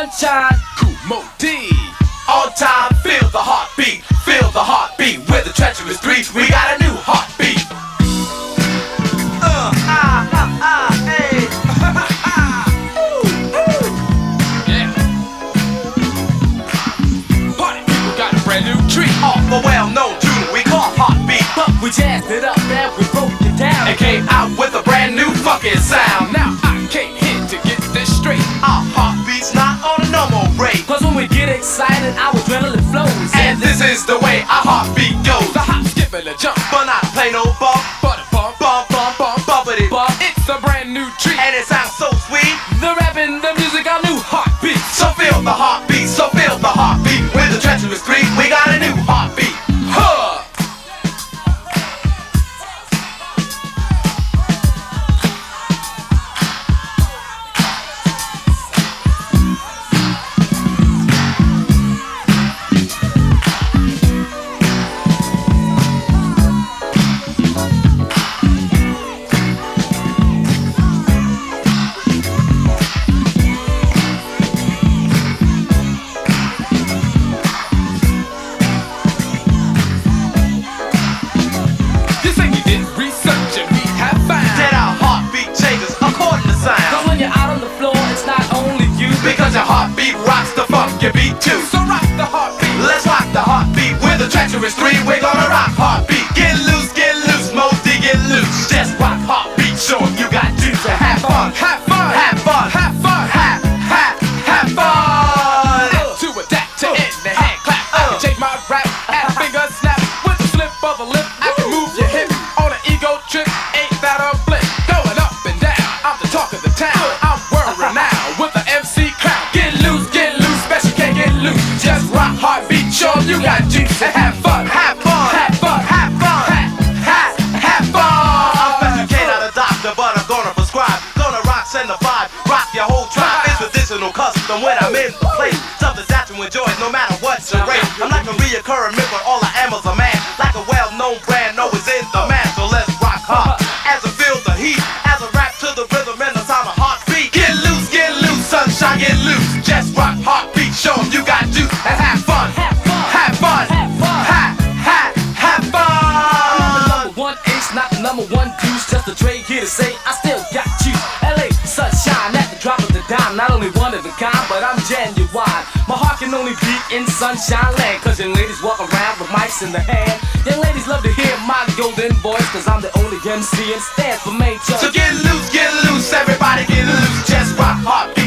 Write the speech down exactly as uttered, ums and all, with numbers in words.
sunshine. Kumo D. On time, feel the heartbeat, feel the heartbeat. With the treacherous three, we got a new heartbeat. Uh, ah, ah, ah, hey. Yeah. Party people got a brand new treat. Off a well-known tune we call Heartbeat. But we jazzed it up and we broke it down. And came out with a brand new fucking sound. Now I came here to get this straight. Our heartbeat's not on a normal rate. Cause when we get excited, our adrenaline flows. And this is the way our heartbeat goes. The hop, skip, and the jump. But not plain old bump, But a bump, bump, bump, bump, bumpity bump. it's a brand new treat. And it sounds so sweet. The rap and the music, our new heartbeat. So feel the heartbeat, so feel the heartbeat. With the treacherous three, we got a new heartbeat. Huh. You say you did research and we have found That our heartbeat changes according to Cause sound. when you're out on the floor, it's not only you. Because your heartbeat rocks the funky beat too. So rock the heartbeat. Let's rock the heartbeat with the treacherous three. We're gonna rock heartbeat. Get loose, get loose, Modi, get loose. Just rock heartbeat, show 'em you got juice to have fun. Have fun. Have fun. Have fun. Have, have, have fun. To adapt to end the hand clap. I can change my rap at finger snap. With the slip of the lip, I can move your hip on an ego trip. Ain't that a blip? Going up and down. I'm the talk of the town. I'm world renowned with the M C crown. Get loose, get loose, special can't get loose. Just rock heartbeat, show 'em you got juice and have fun. Have fun. Have fun. Have fun. Have, Have, have fun. I'm special K, not a doctor, but I'm gonna prescribe. Gonna rock, send the vibe, rock your whole tribe. It's traditional custom when I'm in the place. Something that you enjoy no matter what's your rate. I'm like a reoccurring myth, but all I am is a man. Like a well-known brand, always in demand. So let's rock hard as I feel the heat. As I rap to the rhythm and the sound of heartbeat. Get loose, get loose, sunshine, get loose. Just rock heartbeat, show 'em you got juice and have fun. Have fun. Have fun. Have fun. Ha, ha, have fun. Number one ace, not the number one juice. Just a trade here to say I still got juice. L A sunshine at the drop of the dime. Not only one of a kind, but I'm genuine. My heart can only beat in sunshine land. Cause young ladies walk around with mics in the hand. Young ladies love to hear my golden voice. Cause I'm the only M C and stands for major. So get loose, get loose, everybody get loose. Just rock heartbeat.